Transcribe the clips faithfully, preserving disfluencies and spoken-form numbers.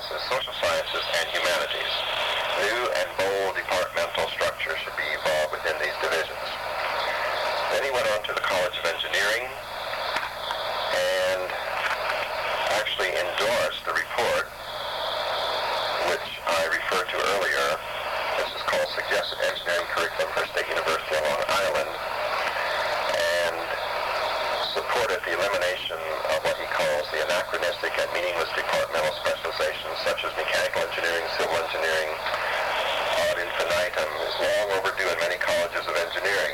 sciences, social sciences, and humanities. New and bold departmental structures should be evolved within these divisions. Then he went on to the College of Engineering and actually endorsed the report which I referred to earlier. This is called Suggested Engineering Curriculum for State University of Long Island, and supported the elimination of what he calls the anachronistic and meaningless departmental specializations such as mechanical engineering, civil engineering, ad infinitum, is long overdue in many colleges of engineering,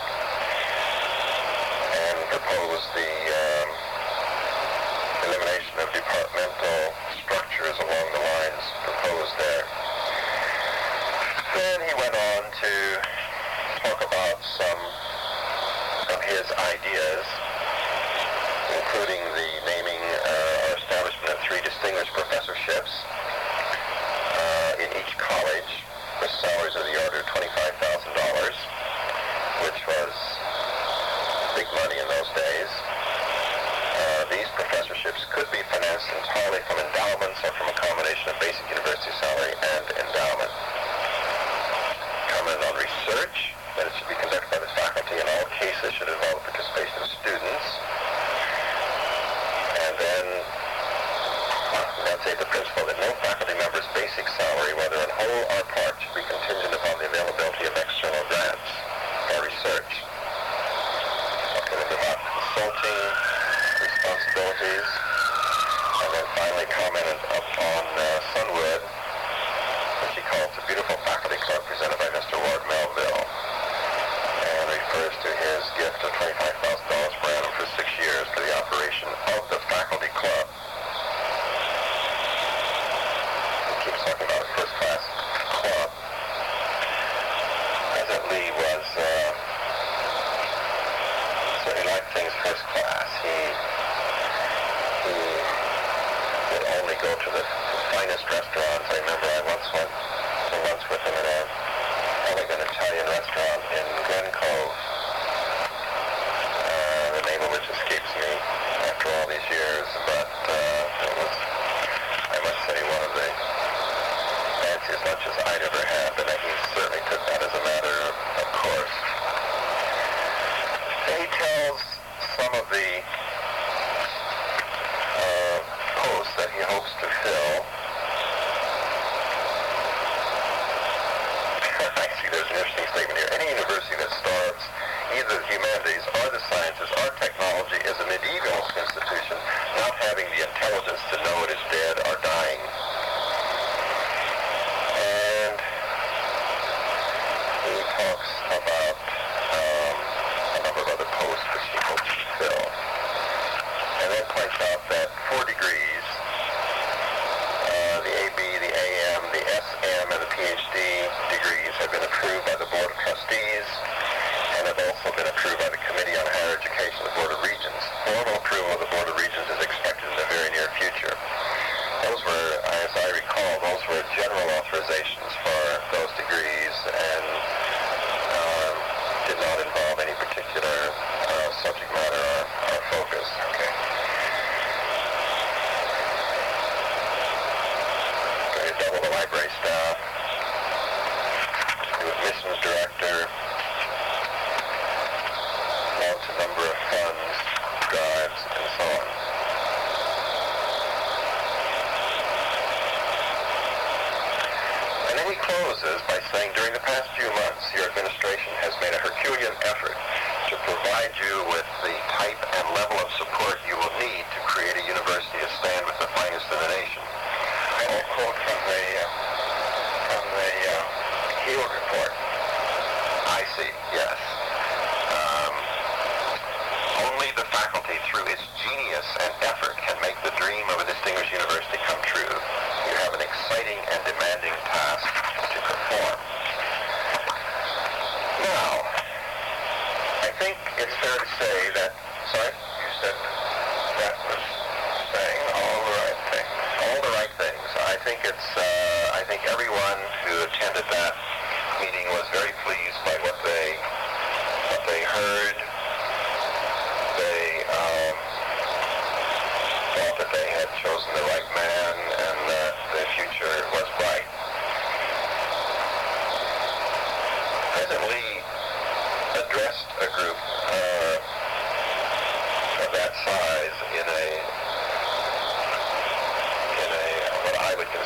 and proposed the um, elimination of departmental structures along the lines proposed there. Then he went on to talk about some of his ideas, including the naming uh, or establishment of three distinguished professorships uh, in each college with salaries of the order of twenty-five thousand dollars, which was big money in those days. Uh, these professorships could be financed entirely from endowments or from a combination of basic university salary and endowment. Commented on research, that it should be conducted by the faculty in all cases should involve the participation of students. And then enunciate the principle that no faculty member's basic salary, whether in whole or part, should be contingent upon the availability of external grants for research. Talked a little bit about consulting responsibilities, and then finally commented upon uh, Sunwood, which he calls the beautiful faculty club presented by Mister Ward Melville, and refers to his gift of twenty-five thousand dollars per annum for six years for the operation of the faculty club. He keeps talking about a first-class club. President Lee was uh, certainly liked things first class. He, he would only go to the finest restaurants. I remember I once went to lunch with him at a elegant Italian restaurant in Glen Cove, uh, the name of which escapes me after all these years, but uh, it was, I must say, one of the fanciest lunches I'd ever had, but he certainly took that as a matter of, of course. And he tells some of the uh, posts that he hopes to fill. I see there's an interesting statement here. Any university that starves either the humanities or the sciences or technology is a medieval institution, not having the intelligence to know it is dead or dying. And he talks about um, a number of other posts which he hopes to fill. And then points out that four degrees, uh, the A B, the A M, the S M, and the P H D degrees have been approved by the Board of Trustees and have also been approved by the Committee on Higher Education, the Board of Regents. Formal approval of the Board of Regents is expected in the very near future. Those were, as I recall, those were general authorizations for those degrees and um, did not involve any particular uh, subject matter or, or focus. Okay. Going to double the library staff. New admissions director. Launch a number of funds, drives, and so on. And then he closes by saying, during the past few months, your administration has made a Herculean effort to provide you with the type and level of support you will need to create a university to stand with the finest in the nation. I will quote from the, uh, from the uh, Heald report. I see, yes. Um, only the faculty, through its genius and effort, can make the dream of a distinguished university come true. You have an exciting and demanding task to perform. Now, I think it's fair to say that, sorry, you said that was saying all the right things. All the right things. I think it's, uh, I think everyone who attended that meeting was very pleased by what they, what they heard. They um, thought that they had chosen the right man and that if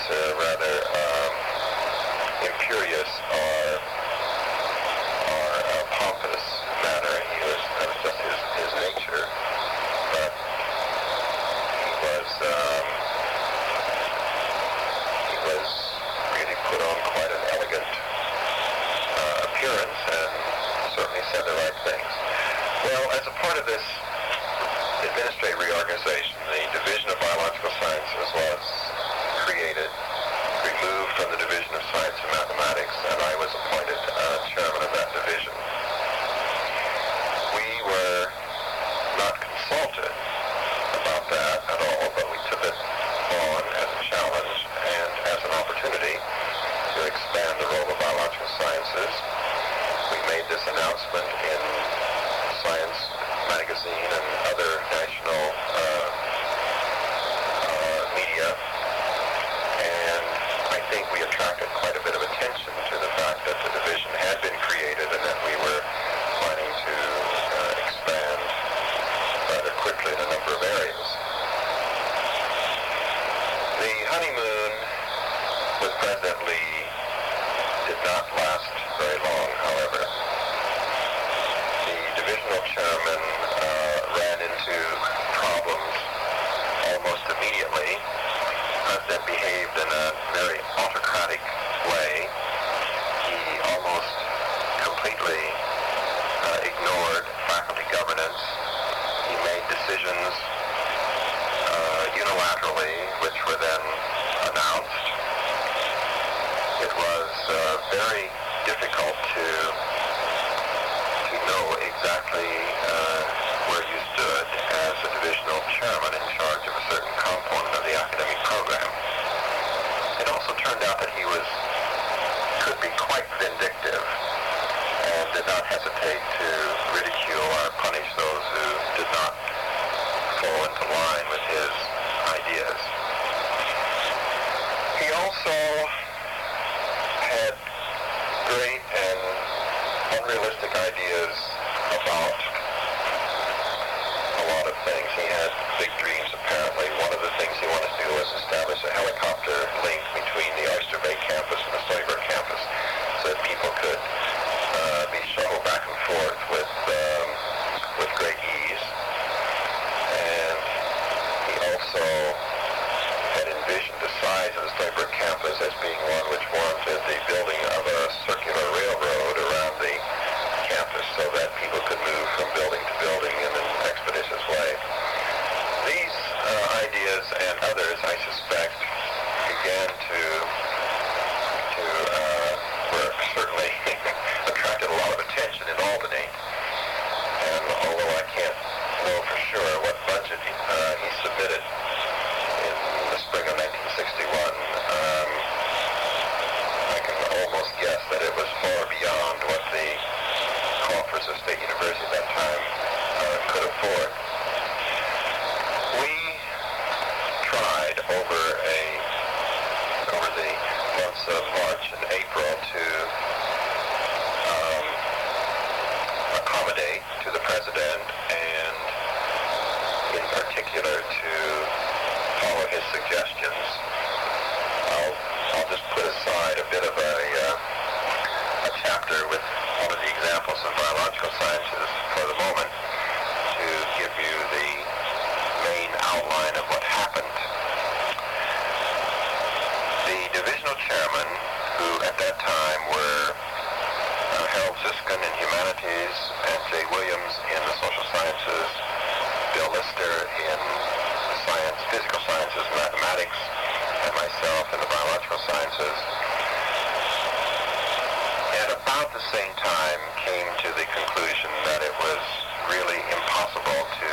a rather um, imperious or, or uh, pompous manner. He was, that was just his, his nature. But he was, um, he was really put on quite an elegant uh, appearance and certainly said the right things. Well, as a part of this administrative reorganization, the Division of Biological Sciences was created, removed from the Division of Science and Mathematics, and I was appointed uh, chairman of that division. We were not consulted about that at all, but we took it on as a challenge and as an opportunity to expand the role of biological sciences. We made this announcement in Science magazine and other national uh, uh, media, and I think we attracted quite a bit of attention to the fact that the division had been created and that we were planning to uh, expand rather quickly in a number of areas. The honeymoon with President Lee did not last very long, however. The divisional chairman uh, ran into problems almost immediately. The president behaved in a very autocratic way. He almost completely uh, ignored faculty governance. He made decisions uh, unilaterally, which were then announced. It was uh, very difficult to to know exactly uh, where you stood as a divisional chairman in charge of a certain component of the academic program. It also turned out that he was could be quite vindictive and did not hesitate to ridicule or punish those who did not fall into line with his ideas. He also had great and unrealistic ideas about a lot of things. He had big dreams, apparently. One of the things he wanted to do was establish a helicopter link between the Oyster Bay campus and the Storybrooke campus so that people could uh, be shuttled back and forth with, um, with great ease. And he also had envisioned the size of the Storybrooke campus as being one which warranted the building of a circular railroad around the campus so that people could move from building to building in an expeditious way. These uh, ideas and others, I suspect, began to, to uh, were certainly attracted a lot of attention in Albany. And although I can't know for sure what budget he, uh, he submitted in the spring of nineteen sixty-one, um, I can almost guess that it was far beyond what the coffers of State University at that time uh, could afford. We tried over a over the months of March and April to um, accommodate to the president and in particular to follow his suggestions. I'll, I'll just put aside a bit of a, uh, a chapter with one of the examples of biological sciences for the moment to give you the main outline of what happened. The divisional chairman, who at that time were uh, Harold Ziskin in humanities and Jay Williams in the social sciences, Bill Lister in science, physical sciences, mathematics, and myself in the biological sciences, at about the same time came to the conclusion that it was really impossible to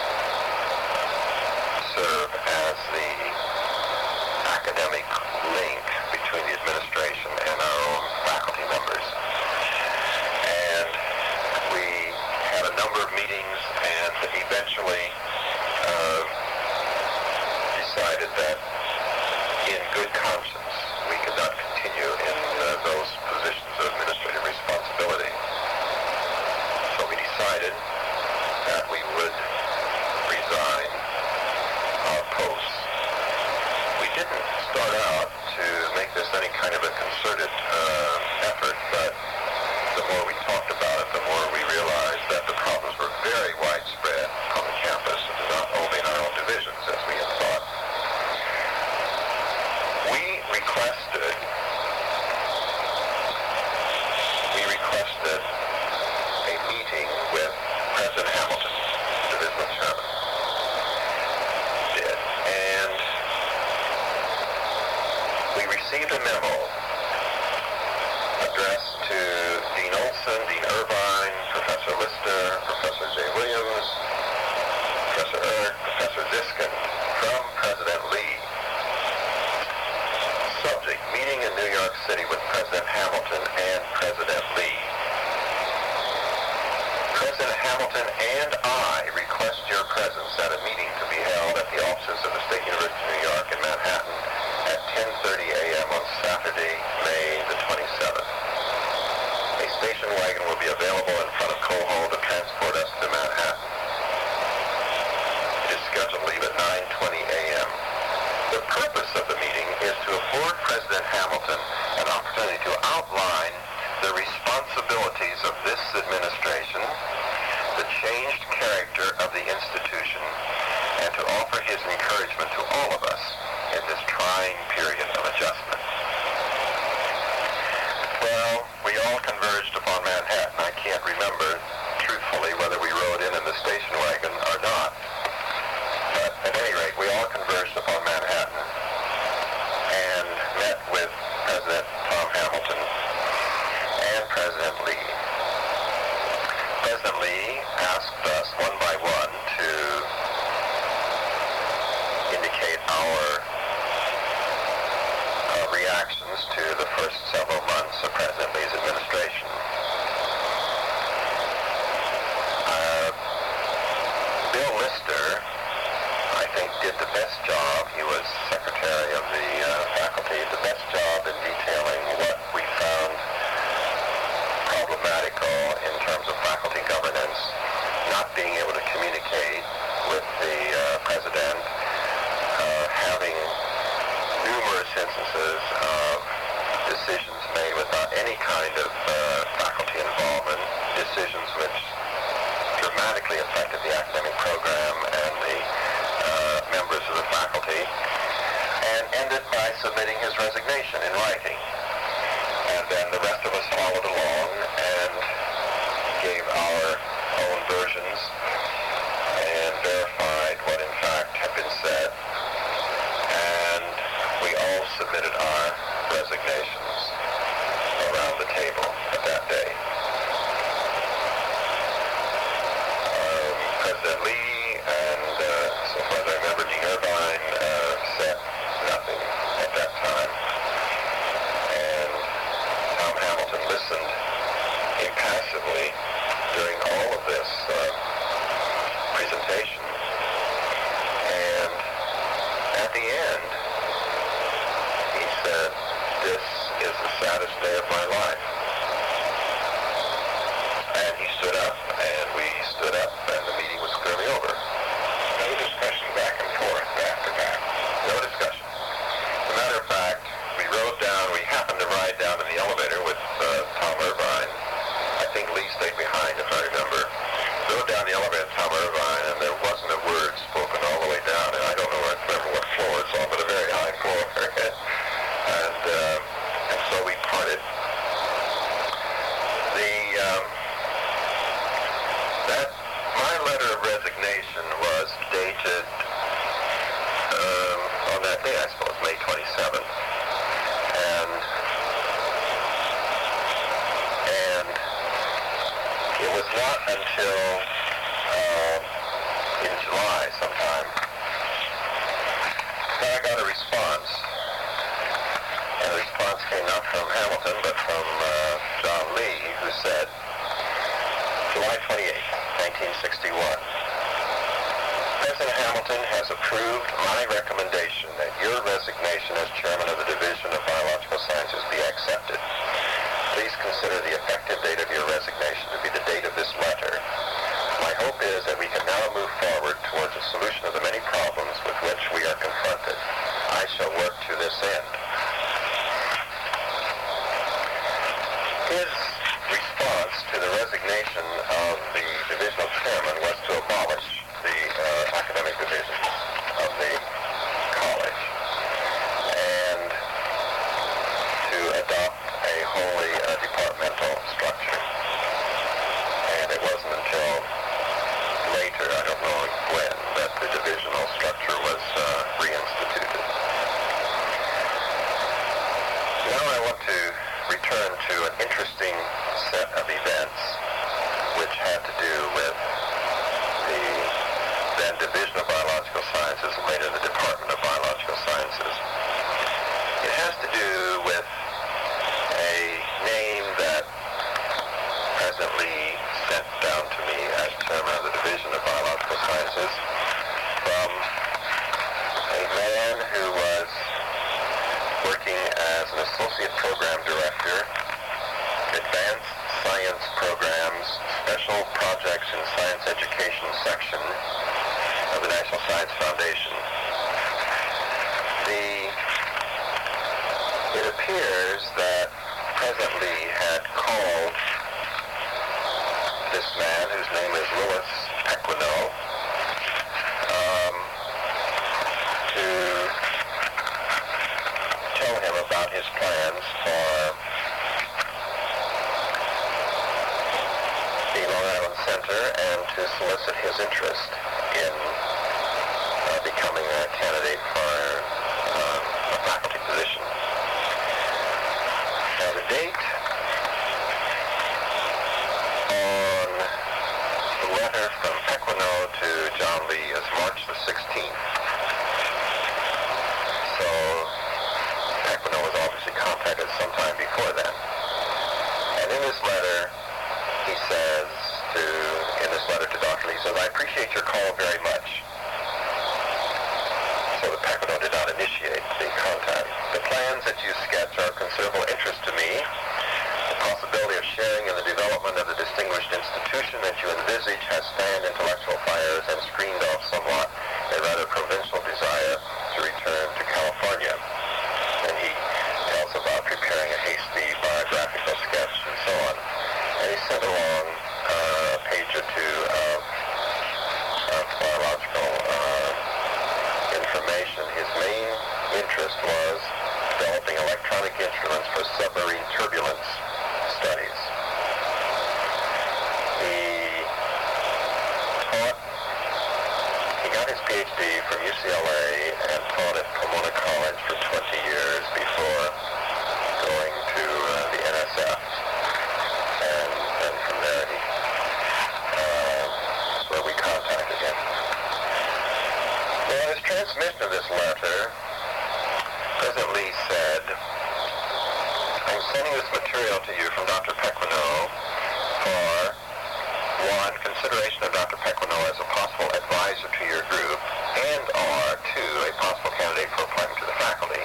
serve as the academic link between the administration and our own faculty members. And we had a number of meetings and eventually uh, decided that in good conscience we could not continue in uh, those positions of administrative responsibility. So we decided that we would resign our posts. We didn't start out to make this any kind of a concerted uh, effort, but the more we talked about it, the more we realized that the problems were very widespread on the campus, not only in our own divisions, as we had thought. We requested, we requested a meeting with President Hamilton, divisional chairman, did, and we received a memo addressed to Dean Olson, Dean Irvine, Professor Lister, Professor Jay Williams, Professor Erck, Professor Ziskin, from President Lee. Subject, meeting in New York City with President Hamilton and President Lee. President Hamilton and I request your presence at a meeting to be held at the offices of the State University of New York in Manhattan at ten thirty a m on Saturday, May the twenty-seventh. A station wagon will be available in front of Cole Hall to transport us to Manhattan. It is scheduled to leave at nine twenty a m The purpose of the meeting is to afford President Hamilton an opportunity to outline the responsibilities of this administration, the changed character of the institution, and to offer his encouragement to all of us in this trying period of adjustment. Well, we all converged upon Manhattan. I can't remember, truthfully, whether we rode in in the station wagon or not. But at any rate, we all converged upon Manhattan and met with President Tom Hamilton and President Lee. President Lee asked us one by one to indicate our uh, reactions to the first several months of President Lee's administration. Uh, Bill Lister, I think, did the best job. He was secretary of the uh, faculty, the best job in detailing what we found problematical in terms of faculty governance, not being able to communicate with the uh, president, uh, having numerous instances of decisions made without any kind of uh, faculty involvement, decisions which dramatically affected the academic program and the uh, members of the faculty, and ended by submitting his resignation in writing. And then the rest of us followed along and gave our own versions and verified what in fact had been said. And we all submitted our resignations around the table at that day. Um, President Lee and, uh, so far as I remember, Dean Irvine uh, said nothing at that time. And Tom Hamilton listened impassively during all of this uh, presentation. And at the end, he said, "This is the saddest day of my life." And he stood up, and we stood up, and the meeting was clearly over. No discussion back and forth, back to back. No discussion. As a matter of fact, we rode down, we happened to ride down in the elevator with uh, Tom Irvine. I think Lee stayed behind, if I remember. Rode down the elevator with Tom Irvine, and there wasn't a word spoken all the way down. And I don't know what, remember what floor it's on, but a very high floor. and, uh, and so we parted. The, um, that, my letter of resignation was dated um, on that day, I suppose, May twenty-seventh. And, and it was not until uh, in July sometime that I got a response. And the response came not from Hamilton, but from uh, John Lee, who said, July twenty-eighth, nineteen sixty-one. President Hamilton has approved my recommendation that your resignation as chairman of the Division of Biological Sciences be accepted. Please consider the effective date of your resignation to be the date of this letter. My hope is that we can now move forward towards a solution of the many problems with which we are confronted. I shall work to this end. His response to the resignation of the divisional chairman was to abolish the uh, academic divisions of the college and to adopt a wholly uh, departmental structure. And it wasn't until later, I don't know when, that the divisional structure was uh, reinstituted. Now I want to return to an interesting set of events which had to do with the then Division of Biological Sciences and later the Department of Biological Sciences. It has to do with a name that presently sent down to me as chairman of the Division of Biological Sciences from a man who was working as an associate program director, advanced science programs, special projects and science education section of the National Science Foundation. The, it appears that presently had called this man, whose name is Louis Pequeno, um, to tell him about his plans for the Long Island Center and to solicit his interest in uh, becoming a candidate for uh, a faculty position. Now the date on the letter from Pequeno to John Lee is March the sixteenth. So Pequeno was obviously contacted sometime before then. And in this letter, he says to, in this letter to Doctor Lee, he says, I appreciate your call very much. So the Pequeno did not initiate the contact. The plans that you sketch are of considerable interest to me. The possibility of sharing in the development of the distinguished institution that you envisage has fanned intellectual fires and screened off somewhat a rather provincial desire to return to California. And he tells about preparing a hasty biographical sketch and so on. And he sent along uh, a page or two of, of biological uh, information. His main interest was developing electronic instruments for submarine turbulence studies. He taught, he got his P H D from U C L A and taught at Pomona College for twenty years before going to uh, the N S F. And then from there, he, uh, where we contacted him. Well, his transmission of this letter, President Lee said, I'm sending this material to you from Doctor Pequeno for, one, consideration of Doctor Pequeno as a possible advisor to your group, and or, two, a possible candidate for appointment to the faculty.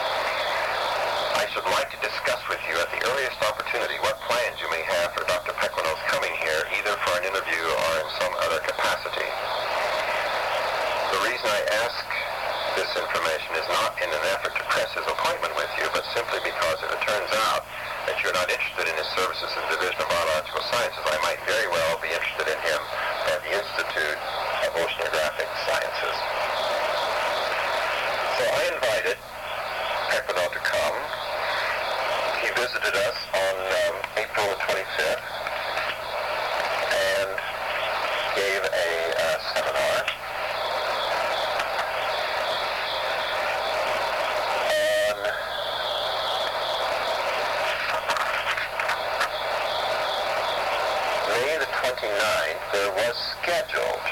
I should like to discuss with you at the earliest opportunity what plans you may have for Doctor Pequeno's coming here, either for an interview or in some other capacity. The reason I ask this information is not in an effort to press his appointment with you, but simply because if it turns out that you're not interested in his services in the Division of Biological Sciences, I might very well be interested in him at the Institute of Oceanographic Sciences. So I invited Pequeno to come. He visited us on um, April the twenty-fifth and gave a uh, seminar. May the twenty-ninth, there was scheduled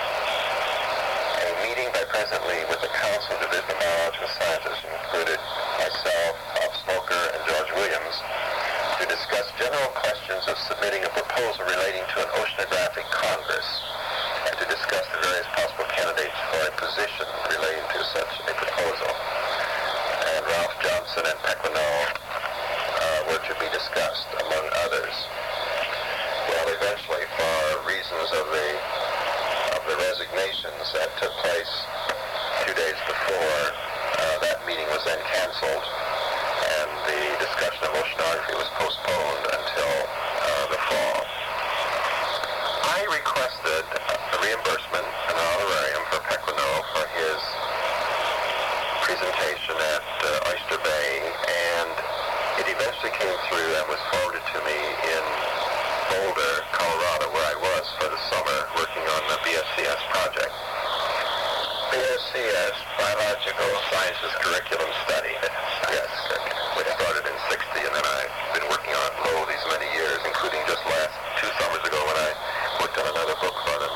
a meeting by President Lee with the Council of Division of Biological Sciences, which included myself, Bob Smoker, and George Williams, to discuss general questions of submitting a proposal relating to an oceanographic congress, and to discuss the various possible candidates for a position relating to such a proposal. And Ralph Johnson and Pequeno uh, were to be discussed, among others. Well, eventually, for reasons of the of the resignations that took place two days before, uh, that meeting was then been canceled, and the discussion of oceanography was postponed until uh, the fall. I requested a reimbursement, an honorarium for Pequeno for his presentation at uh, Oyster Bay, and it eventually came through and was forwarded to me in Boulder, Colorado, where I was for the summer working on the B S C S project. B S C S, Biological Sciences Curriculum Study. Yes, which started in sixty, and then I've been working on it lo these many years, including just last two summers ago when I worked on another book for them.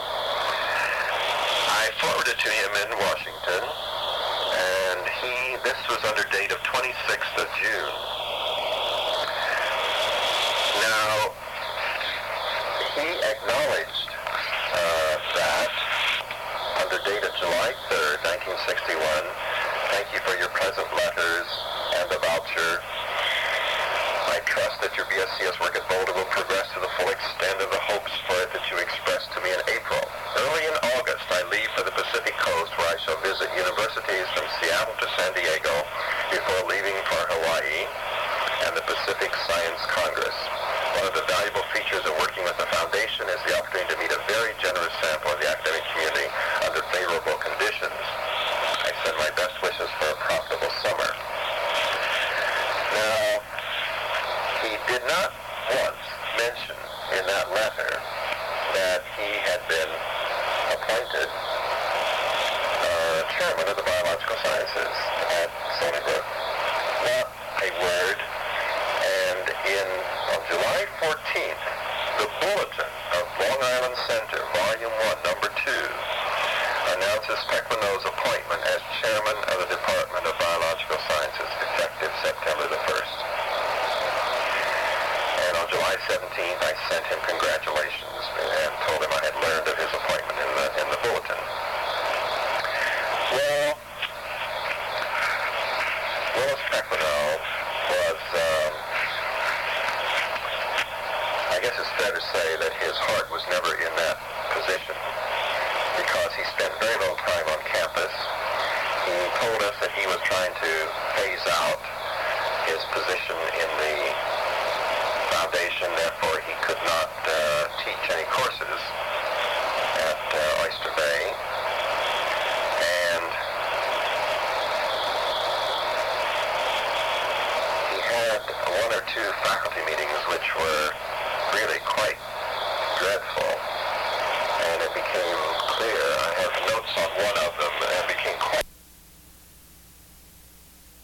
I forwarded to him in Washington, and he, this was under date of twenty-sixth of June. Now, he acknowledged uh, that under date of July third, nineteen sixty-one, thank you for your present letters and the voucher. I trust that your B S C S work at Boulder will progress to the full extent of the hopes for it that you expressed to me in April. Early in August, I leave for the Pacific Coast, where I shall visit universities from Seattle to San Diego before leaving for Hawaii and the Pacific Science Congress. One of the valuable features of working with the Foundation is the opportunity to meet a very generous sample of the academic community under favorable conditions. I send my best wishes for a profitable summer. Now, he did not once mention in that letter that he had been appointed uh, chairman of the Biological Sciences at Stony Brook. Not a word. And in on July fourteenth, the Bulletin of Long Island Center, Volume one, Number two, announces Pequeno's appointment as chairman of the Department of Biological Sciences, effective September the first. And on July seventeenth, I sent him congratulations and told him I had learned of his appointment in the, in the Bulletin. Well, Willis Pequeno was, um, I guess it's fair to say that his heart was never in that position, because he spent very little time on campus. He told us that he was trying to phase out his position in the Foundation, therefore he could not uh, teach any courses at uh, Oyster Bay. And he had one or two faculty meetings which were really quite dreadful.